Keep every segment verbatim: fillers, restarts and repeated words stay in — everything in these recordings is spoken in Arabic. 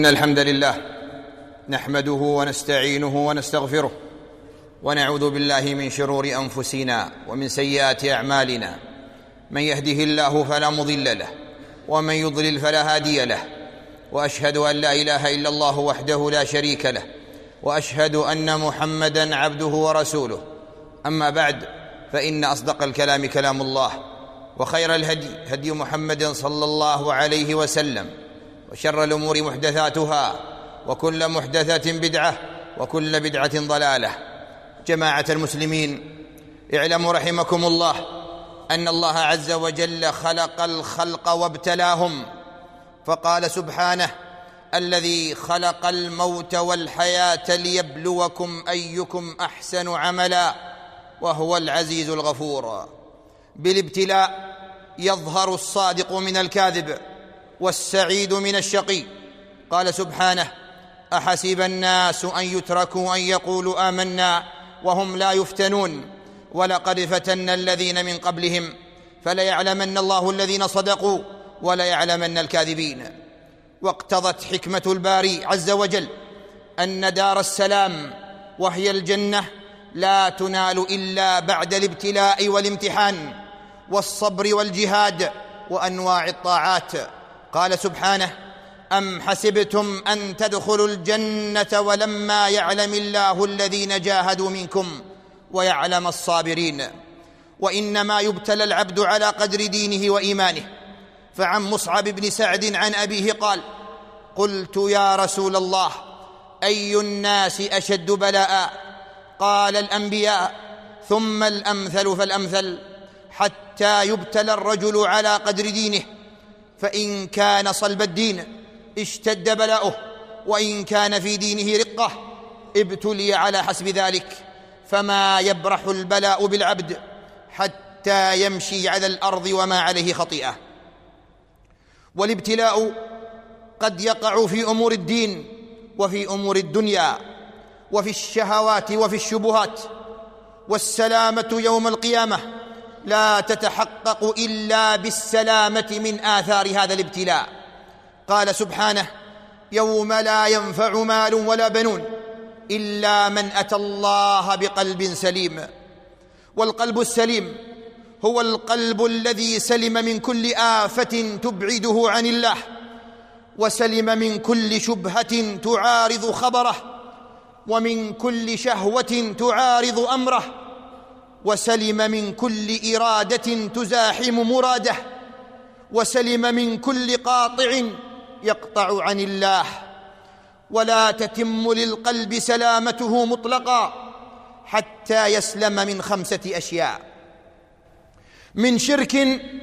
إن الحمد لله نحمده ونستعينه ونستغفره ونعوذ بالله من شرور أنفسنا ومن سيئات أعمالنا. من يهده الله فلا مضل له ومن يضلل فلا هادي له، وأشهد أن لا إله إلا الله وحده لا شريك له، وأشهد أن محمدًا عبده ورسوله. أما بعد، فإن أصدق الكلام كلام الله، وخير الهدي هدي محمد صلى الله عليه وسلم، وشر الأمور محدثاتها، وكل محدثة بدعة، وكل بدعة ضلالة. جماعة المسلمين، اعلموا رحمكم الله أن الله عز وجل خلق الخلق وابتلاهم، فقال سبحانه: الذي خلق الموت والحياة ليبلوكم أيكم أحسن عملا وهو العزيز الغفور. بالابتلاء يظهر الصادق من الكاذب والسعيد من الشقي. قال سبحانه: أحسب الناس أن يتركوا أن يقولوا آمنا وهم لا يفتنون ولقد فتنا الذين من قبلهم فليعلمن الله الذين صدقوا وليعلمن الكاذبين. واقتضت حكمة الباري عز وجل أن دار السلام وهي الجنة لا تنال إلا بعد الابتلاء والامتحان والصبر والجهاد وأنواع الطاعات. قال سبحانه: أم حسبتم أن تدخلوا الجنة ولما يعلم الله الذين جاهدوا منكم ويعلم الصابرين. وإنما يبتلى العبد على قدر دينه وإيمانه. فعن مصعب بن سعد عن أبيه قال: قلت يا رسول الله، أي الناس أشد بلاء؟ قال: الأنبياء، ثم الأمثل فالأمثل، حتى يبتلى الرجل على قدر دينه، فإن كان صلب الدين اشتد بلاؤه، وإن كان في دينه رقة ابتلي على حسب ذلك. فما يبرح البلاء بالعبد حتى يمشي على الأرض وما عليه خطيئة. والابتلاء قد يقع في أمور الدين وفي أمور الدنيا وفي الشهوات وفي الشبهات. والسلامة يوم القيامة لا تتحقق إلا بالسلامة من آثار هذا الابتلاء. قال سبحانه: يوم لا ينفع مال ولا بنون إلا من أتى الله بقلب سليم. والقلب السليم هو القلب الذي سلم من كل آفة تبعده عن الله، وسلم من كل شبهة تعارض خبره، ومن كل شهوة تعارض أمره، وسلم من كل إرادة تزاحم مراده، وسلم من كل قاطع يقطع عن الله. ولا تتم للقلب سلامته مطلقا حتى يسلم من خمسة أشياء: من شرك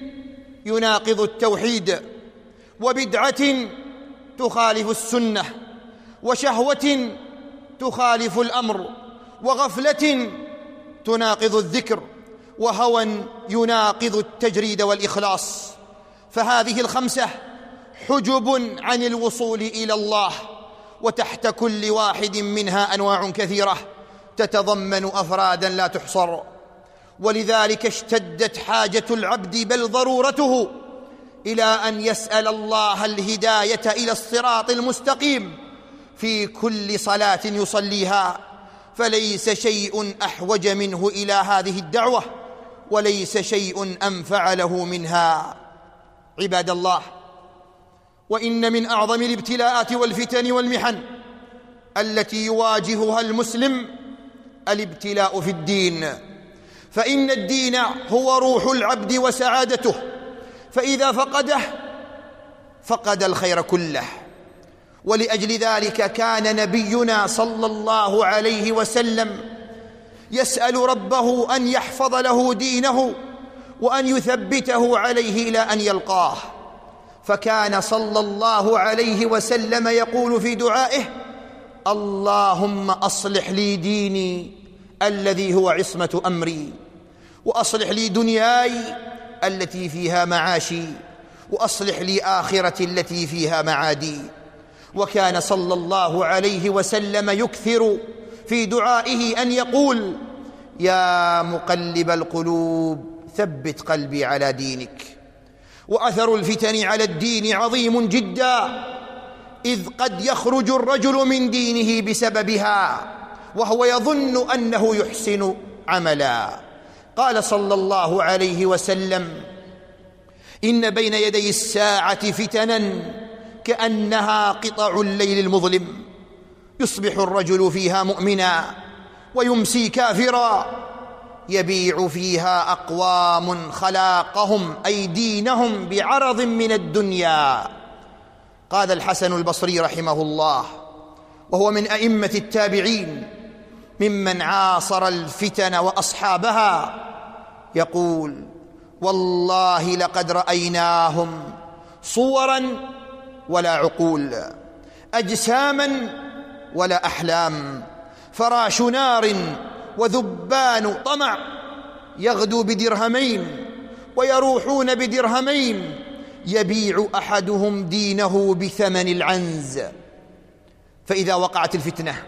يناقض التوحيد، وبدعة تخالف السنة، وشهوة تخالف الأمر، وغفلة تناقض الذكر، وهوى يناقض التجريد والإخلاص. فهذه الخمسة حجب عن الوصول إلى الله، وتحت كل واحد منها أنواع كثيرة تتضمن أفرادا لا تحصر. ولذلك اشتدت حاجة العبد بل ضرورته إلى أن يسأل الله الهداية إلى الصراط المستقيم في كل صلاة يصليها. فليس شيء أحوج منه إلى هذه الدعوة، وليس شيء أنفع له منها. عباد الله، وإن من أعظم الابتلاءات والفتن والمحن التي يواجهها المسلم الابتلاء في الدين. فإن الدين هو روح العبد وسعادته، فإذا فقده فقد الخير كله. ولأجل ذلك كان نبينا صلى الله عليه وسلم يسأل ربه أن يحفظ له دينه وأن يثبته عليه إلى أن يلقاه. فكان صلى الله عليه وسلم يقول في دعائه: اللهم أصلح لي ديني الذي هو عصمة أمري، وأصلح لي دنياي التي فيها معاشي، وأصلح لي آخرتي التي فيها معادي. وكان صلى الله عليه وسلم يكثر في دعائه أن يقول: يا مقلب القلوب ثبت قلبي على دينك. وأثر الفتن على الدين عظيم جدا، إذ قد يخرج الرجل من دينه بسببها وهو يظن أنه يحسن عملا. قال صلى الله عليه وسلم: إن بين يدي الساعة فتنا كأنها قطع الليل المظلم، يصبح الرجل فيها مؤمنا ويمسي كافرا، يبيع فيها أقوام خلاقهم أي دينهم بعرض من الدنيا. قال الحسن البصري رحمه الله، وهو من أئمة التابعين ممن عاصر الفتن وأصحابها، يقول: والله لقد رأيناهم صورا ولا عقول، أجساما ولا أحلام، فراش نار وذبان طمع، يغدو بدرهمين ويروحون بدرهمين، يبيع أحدهم دينه بثمن العنز. فإذا وقعت الفتنة،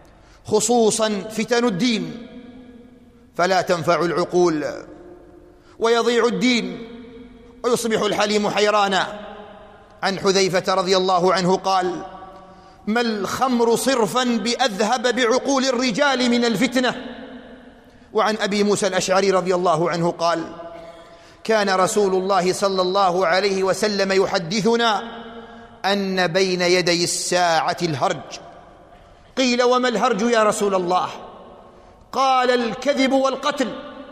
خصوصا فتن الدين، فلا تنفع العقول، ويضيع الدين ويصبح الحليم حيرانا. عن حذيفة رضي الله عنه قال: ما الخمر صرفا بأذهب بعقول الرجال من الفتنة. وعن أبي موسى الأشعري رضي الله عنه قال: كان رسول الله صلى الله عليه وسلم يحدثنا أن بين يدي الساعة الهرج. قيل: وما الهرج يا رسول الله؟ قال: الكذب والقتل.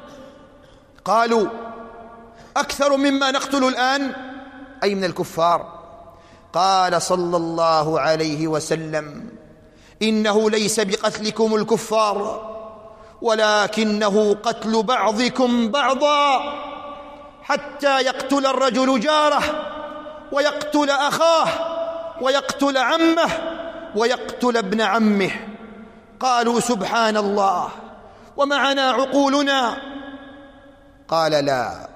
قالوا: أكثر مما نقتل الآن، أي من الكفار؟ قال صلى الله عليه وسلم: إنه ليس بقتلكم الكفار، ولكنه قتل بعضكم بعضا، حتى يقتل الرجل جاره ويقتل أخاه ويقتل عمه ويقتل ابن عمه. قالوا: سبحان الله، ومعنا عقولنا؟ قال: لا،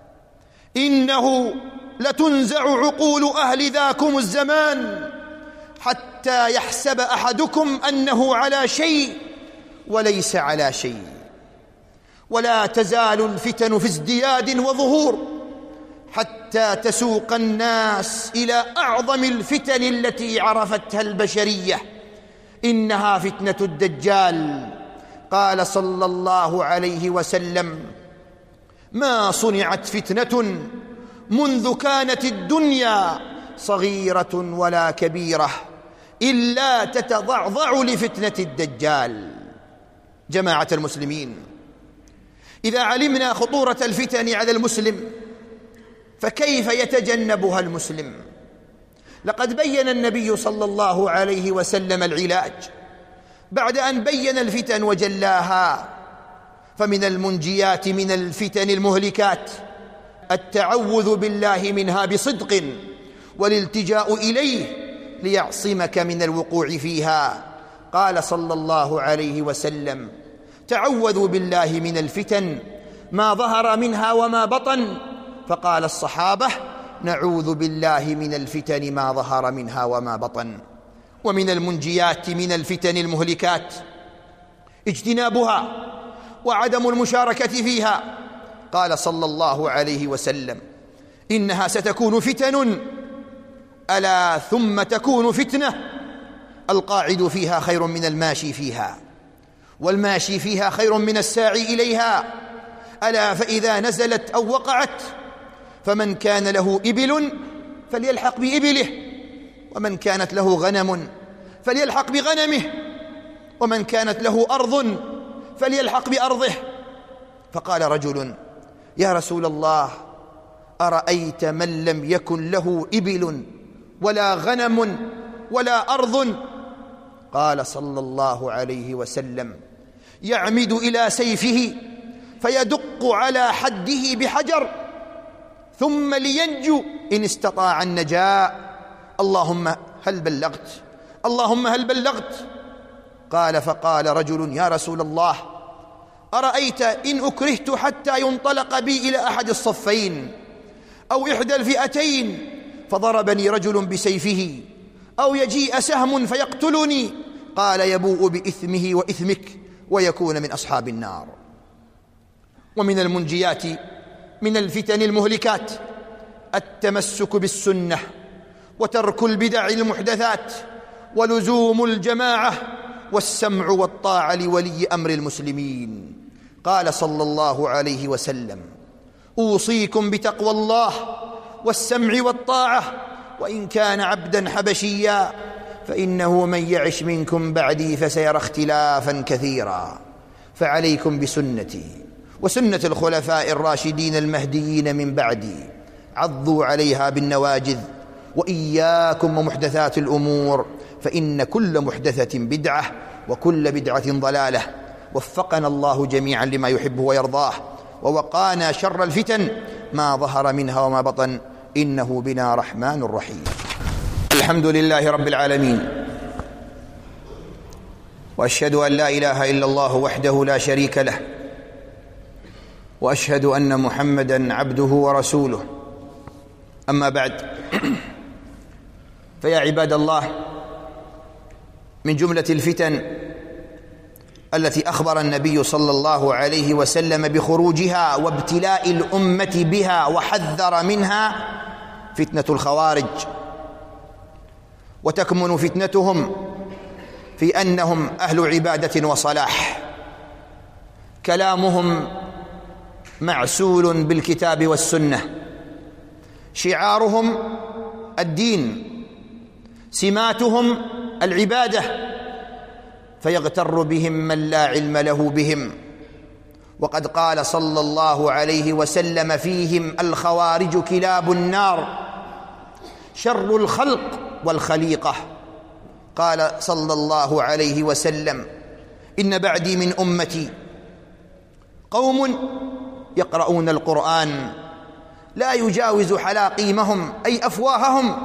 إنه لتنزع عقول أهل ذاكم الزمان حتى يحسب أحدكم أنه على شيء وليس على شيء. ولا تزال الفتن في ازدياد وظهور حتى تسوق الناس إلى أعظم الفتن التي عرفتها البشرية، إنها فتنة الدجال. قال صلى الله عليه وسلم: ما صنعت فتنة منذ كانت الدنيا صغيرة ولا كبيرة إلا تتضعضع لفتنة الدجال. جماعة المسلمين، إذا علمنا خطورة الفتن على المسلم، فكيف يتجنبها المسلم؟ لقد بين النبي صلى الله عليه وسلم العلاج بعد أن بين الفتن وجلاها. فمن المنجيات من الفتن المهلكات التعوذ بالله منها بصدق والالتجاء إليه ليعصمك من الوقوع فيها. قال صلى الله عليه وسلم: تعوذوا بالله من الفتن ما ظهر منها وما بطن. فقال الصحابة: نعوذ بالله من الفتن ما ظهر منها وما بطن. ومن المنجيات من الفتن المهلكات اجتنابها وعدم المشاركة فيها. قال صلى الله عليه وسلم: إنها ستكون فتن، ألا ثم تكون فتنة، القاعد فيها خير من الماشي فيها، والماشي فيها خير من الساعي إليها. ألا فإذا نزلت أو وقعت فمن كان له إبل فليلحق بإبله، ومن كانت له غنم فليلحق بغنمه، ومن كانت له أرض فليلحق بأرضه. فقال رجل: يا رسول الله، أرأيت من لم يكن له إبل ولا غنم ولا أرض؟ قال صلى الله عليه وسلم: يعمد إلى سيفه فيدق على حده بحجر ثم لينجو إن استطاع النجاة. اللهم هل بلغت؟ اللهم هل بلغت؟ قال: فقال رجل: يا رسول الله، أرأيت إن أكرهت حتى ينطلق بي إلى أحد الصفين أو إحدى الفئتين فضربني رجل بسيفه، أو يجيء سهم فيقتلني؟ قال: يبوء بإثمه وإثمك ويكون من أصحاب النار. ومن المنجيات من الفتن المهلكات التمسك بالسنة وترك البدع المحدثات ولزوم الجماعة والسمع والطاعة لولي أمر المسلمين. قال صلى الله عليه وسلم: أوصيكم بتقوى الله والسمع والطاعة وإن كان عبدا حبشيا، فإنه من يعش منكم بعدي فسيرى اختلافا كثيرا، فعليكم بسنتي وسنة الخلفاء الراشدين المهديين من بعدي، عضوا عليها بالنواجذ، وإياكم ومحدثات الأمور، فإن كل محدثة بدعة وكل بدعة ضلالة. وفقنا الله جميعا لما يحب ويرضاه، ووقانا شر الفتن ما ظهر منها وما بطن، إنه بنا رحمن رحيم. الحمد لله رب العالمين، وأشهد أن لا إله إلا الله وحده لا شريك له، وأشهد أن محمدًا عبده ورسوله. أما بعد، فيا عباد الله، من جملة الفتن التي أخبر النبي صلى الله عليه وسلم بخروجها وابتلاء الأمة بها وحذر منها فتنة الخوارج. وتكمن فتنتهم في أنهم أهل عبادة وصلاح، كلامهم معسول بالكتاب والسنة، شعارهم الدين، سماتهم العبادة، فيغتر بهم من لا علم له بهم. وقد قال صلى الله عليه وسلم فيهم: الخوارج كلاب النار، شر الخلق والخليقة. قال صلى الله عليه وسلم: إن بعدي من أمتي قوم يقرؤون القرآن لا يجاوز حلاقيمهم أي أفواههم،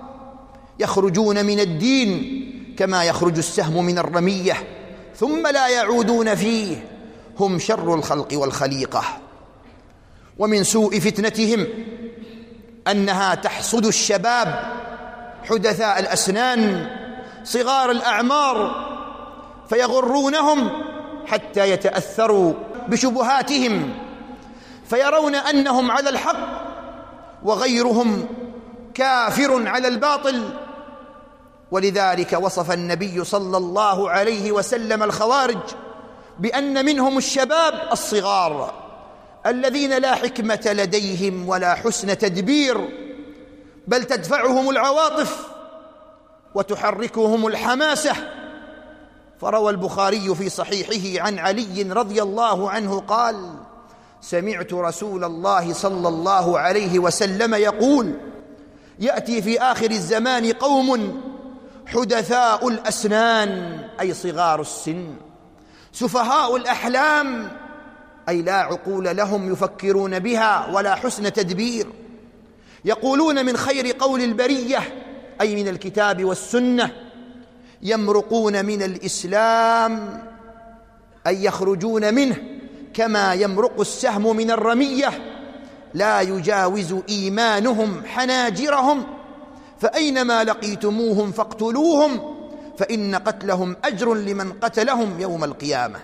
يخرجون من الدين كما يخرج السهم من الرمية ثم لا يعودون فيه، هم شر الخلق والخليقة. ومن سوء فتنتهم أنها تحصد الشباب حدثاء الأسنان صغار الأعمار، فيغرونهم حتى يتأثروا بشبهاتهم، فيرون أنهم على الحق وغيرهم كافر على الباطل. ولذلك وصف النبي صلى الله عليه وسلم الخوارج بأن منهم الشباب الصغار الذين لا حكمة لديهم ولا حسن تدبير، بل تدفعهم العواطف وتحركهم الحماسة. فروى البخاري في صحيحه عن علي رضي الله عنه قال: سمعت رسول الله صلى الله عليه وسلم يقول: يأتي في آخر الزمان قوم حدثاء الأسنان أي صغار السن، سفهاء الأحلام أي لا عقول لهم يفكرون بها ولا حسن تدبير، يقولون من خير قول البرية أي من الكتاب والسنة، يمرقون من الإسلام أي يخرجون منه كما يمرق السهم من الرمية، لا يجاوز إيمانهم حناجرهم، فأينما لقيتموهم فاقتلوهم، فإن قتلهم أجر لمن قتلهم يوم القيامة.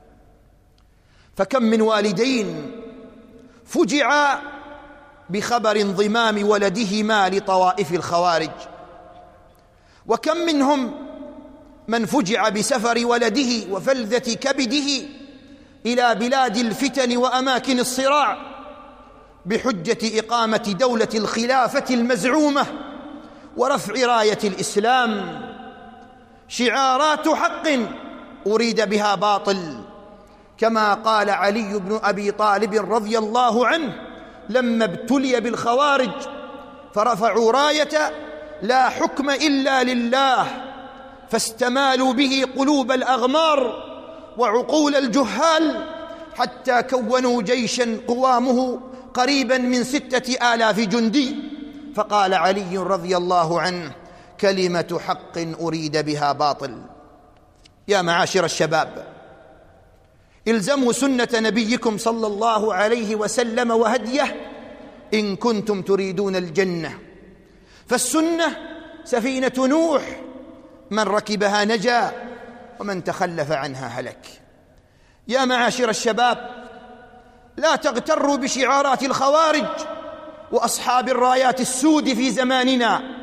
فكم من والدين فجعا بخبر انضمام ولدهما لطوائف الخوارج، وكم منهم من فجع بسفر ولده وفلذة كبده إلى بلاد الفتن وأماكن الصراع بحجة إقامة دولة الخلافة المزعومة ورفع راية الإسلام، شعارات حق أريد بها باطل، كما قال علي بن أبي طالب رضي الله عنه لما ابتلي بالخوارج فرفعوا راية لا حكم إلا لله، فاستمالوا به قلوب الأغمار وعقول الجهال، حتى كونوا جيشا قوامه قريبا من ستة آلاف جندي. فقال علي رضي الله عنه: كلمة حق أريد بها باطل. يا معاشر الشباب، الزموا سنة نبيكم صلى الله عليه وسلم وهديه إن كنتم تريدون الجنة، فالسنة سفينة نوح، من ركبها نجا ومن تخلف عنها هلك. يا معاشر الشباب، لا تغتروا بشعارات الخوارج وأصحاب الرايات السود في زماننا،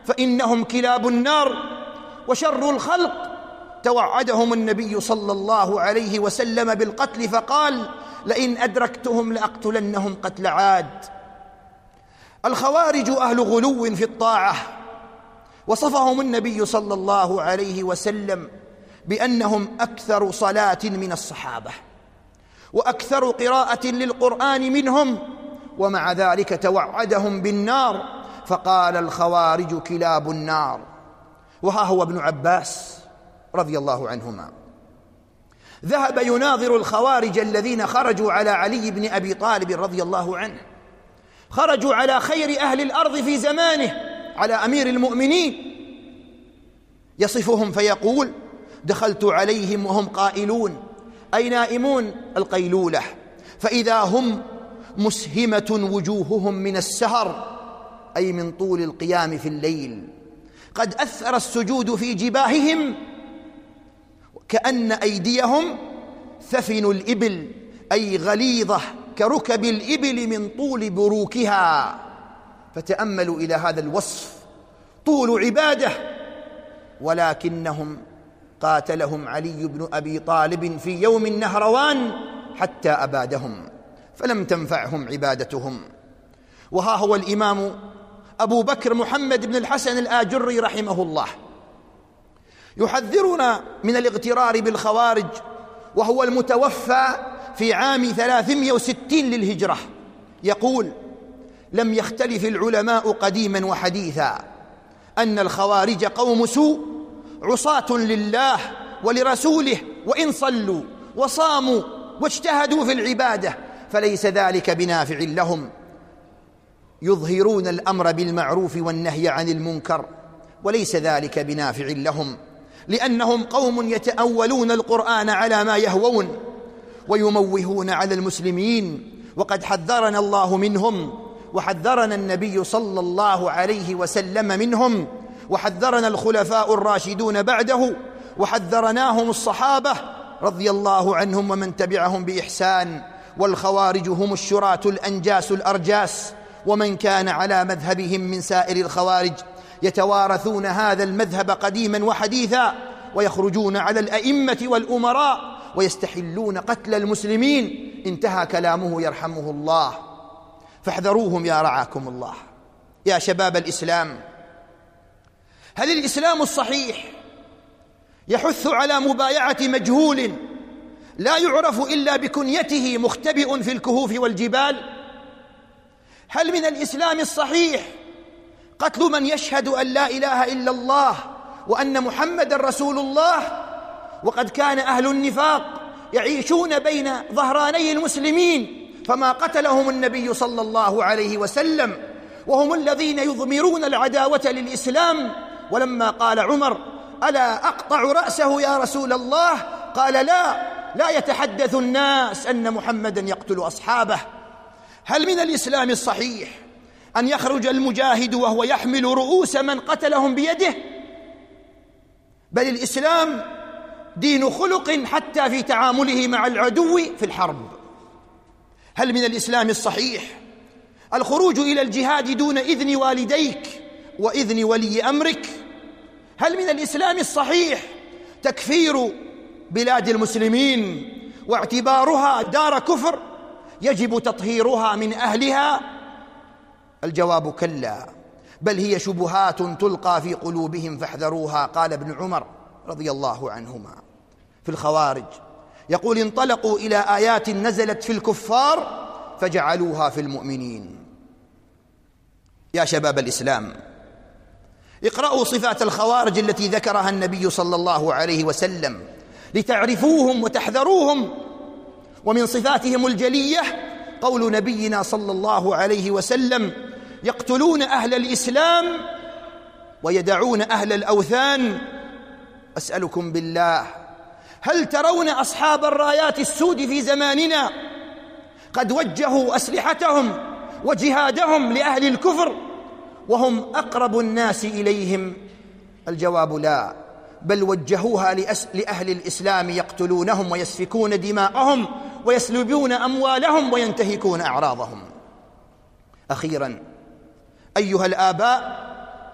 فإنهم كلاب النار وشر الخلق. توعدهم النبي صلى الله عليه وسلم بالقتل فقال: لئن أدركتهم لأقتلنهم قتل عاد. الخوارج أهل غلو في الطاعة، وصفهم النبي صلى الله عليه وسلم بأنهم أكثر صلاة من الصحابة وأكثر قراءة للقرآن منهم، ومع ذلك توعدهم بالنار فقال: الخوارج كلاب النار. وها هو ابن عباس رضي الله عنهما ذهب يناظر الخوارج الذين خرجوا على علي بن أبي طالب رضي الله عنه، خرجوا على خير أهل الأرض في زمانه، على أمير المؤمنين، يصفهم فيقول: دخلت عليهم وهم قائلون أي نائمون القيلولة، فإذا هم مسهمة وجوههم من السهر أي من طول القيام في الليل، قد أثر السجود في جباههم كأن أيديهم ثفن الإبل أي غليظة كركب الإبل من طول بروكها. فتأملوا إلى هذا الوصف، طول عبادة، ولكنهم قاتلهم علي بن أبي طالب في يوم النهروان حتى أبادهم، فلم تنفعهم عبادتهم. وها هو الإمام أبو بكر محمد بن الحسن الآجري رحمه الله يحذرنا من الاغترار بالخوارج، وهو المتوفى في عام ثلاثمائة وستين للهجرة، يقول: لم يختلف العلماء قديما وحديثا أن الخوارج قوم سوء عصاة لله ولرسوله، وإن صلوا وصاموا واجتهدوا في العبادة فليس ذلك بنافع لهم، يظهرون الأمر بالمعروف والنهي عن المنكر، وليس ذلك بنافع لهم، لأنهم قوم يتأولون القرآن على ما يهوون ويموهون على المسلمين، وقد حذرنا الله منهم، وحذرنا النبي صلى الله عليه وسلم منهم، وحذرنا الخلفاء الراشدون بعده، وحذرناهم الصحابة رضي الله عنهم ومن تبعهم بإحسان. والخوارج هم الشراة الأنجاس الأرجاس، ومن كان على مذهبهم من سائر الخوارج يتوارثون هذا المذهب قديما وحديثا، ويخرجون على الأئمة والأمراء ويستحلون قتل المسلمين. انتهى كلامه يرحمه الله. فاحذروهم يا رعاكم الله. يا شباب الإسلام، هل الإسلام الصحيح يحث على مبايعة مجهول لا يعرف إلا بكنيته مختبئ في الكهوف والجبال؟ هل من الإسلام الصحيح قتل من يشهد أن لا إله إلا الله وأن محمدًا رسول الله، وقد كان أهل النفاق يعيشون بين ظهراني المسلمين فما قتلهم النبي صلى الله عليه وسلم، وهم الذين يضمرون العداوة للإسلام؟ ولما قال عمر: ألا أقطع رأسه يا رسول الله؟ قال: لا لا يتحدث الناس أن محمدًا يقتل أصحابه. هل من الإسلام الصحيح أن يخرج المجاهد وهو يحمل رؤوس من قتلهم بيده؟ بل الإسلام دين خلق حتى في تعامله مع العدو في الحرب. هل من الإسلام الصحيح الخروج إلى الجهاد دون إذن والديك وإذن ولي أمرك؟ هل من الإسلام الصحيح تكفير بلاد المسلمين واعتبارها دار كفر يجب تطهيرها من أهلها؟ الجواب كلا، بل هي شبهات تلقى في قلوبهم فاحذروها. قال ابن عمر رضي الله عنهما في الخوارج، يقول: انطلقوا إلى آيات نزلت في الكفار فجعلوها في المؤمنين. يا شباب الإسلام، اقرأوا صفات الخوارج التي ذكرها النبي صلى الله عليه وسلم لتعرفوهم وتحذروهم. ومن صفاتهم الجلية قول نبينا صلى الله عليه وسلم: يقتلون أهل الإسلام ويدعون أهل الأوثان. أسألكم بالله، هل ترون أصحاب الرايات السود في زماننا قد وجهوا أسلحتهم وجهادهم لأهل الكفر وهم أقرب الناس إليهم؟ الجواب لا، بل وجهوها لأهل الإسلام يقتلونهم ويسفكون دماءهم ويسلبون أموالهم وينتهكون أعراضهم. أخيرا، أيها الآباء،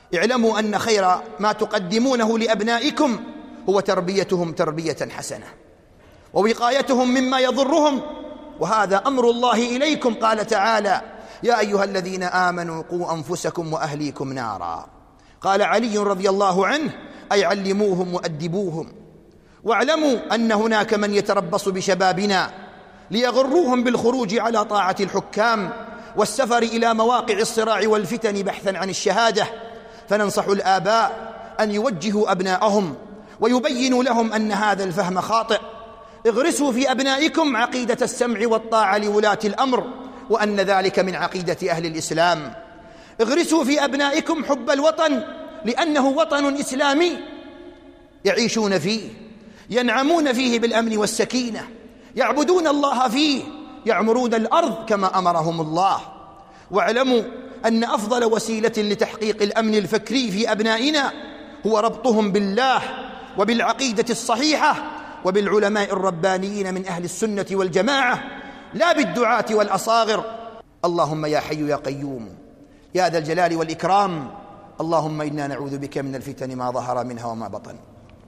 اعلموا أن خير ما تقدمونه لأبنائكم هو تربيتهم تربية حسنة ووقايتهم مما يضرهم، وهذا أمر الله إليكم. قال تعالى: يا أيها الذين آمنوا قوا أنفسكم وأهليكم نارا. قال علي رضي الله عنه: أي علموهم وأدبوهم. واعلموا أن هناك من يتربص بشبابنا ليغروهم بالخروج على طاعة الحكام والسفر إلى مواقع الصراع والفتن بحثا عن الشهادة، فننصح الآباء أن يوجهوا أبناءهم ويبينوا لهم أن هذا الفهم خاطئ. اغرسوا في أبنائكم عقيدة السمع والطاعة لولاة الأمر، وأن ذلك من عقيدة أهل الإسلام. اغرسوا في أبنائكم حب الوطن، لأنه وطن إسلامي يعيشون فيه، ينعمون فيه بالأمن والسكينة، يعبدون الله فيه، يعمرون الأرض كما أمرهم الله. واعلموا أن أفضل وسيلة لتحقيق الأمن الفكري في أبنائنا هو ربطهم بالله وبالعقيدة الصحيحة وبالعلماء الربانيين من أهل السنة والجماعة، لا بالدعاة والأصاغر. اللهم يا حي يا قيوم يا ذا الجلال والإكرام، اللهم إنا نعوذ بك من الفتن ما ظهر منها وما بطن.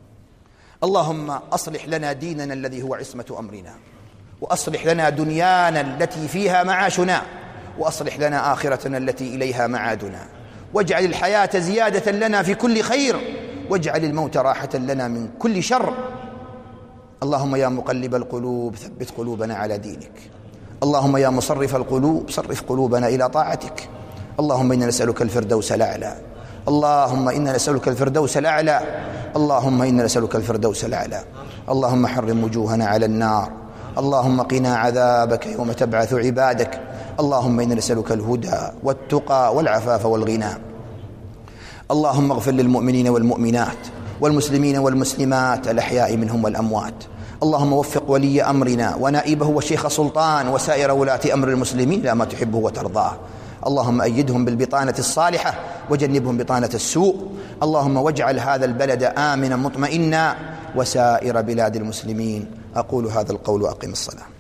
اللهم أصلح لنا ديننا الذي هو عصمة أمرنا، وأصلح لنا دنيانا التي فيها معاشنا، وأصلح لنا آخرتنا التي إليها معادنا، واجعل الحياة زيادة لنا في كل خير، واجعل الموت راحة لنا من كل شر. اللهم يا مقلب القلوب ثبت قلوبنا على دينك. اللهم يا مصرف القلوب صرف قلوبنا إلى طاعتك. اللهم إنا نسألك الفردوس الأعلى. اللهم إنا نسألك الفردوس الأعلى. اللهم إنا نسألك الفردوس الأعلى. اللهم حرم وجوهنا على النار. اللهم قنا عذابك يوم تبعث عبادك. اللهم إنا نسألك الهدى والتقى والعفاف والغنى. اللهم اغفر للمؤمنين والمؤمنات والمسلمين والمسلمات الأحياء منهم والأموات. اللهم وفق ولي أمرنا ونائبه والشيخ سلطان وسائر ولاة أمر المسلمين إلى ما تحبه وترضاه. اللهم أيدهم بالبطانة الصالحة وجنبهم بطانة السوء. اللهم واجعل هذا البلد آمنا مطمئنا وسائر بلاد المسلمين. أقول هذا القول وأقم الصلاة.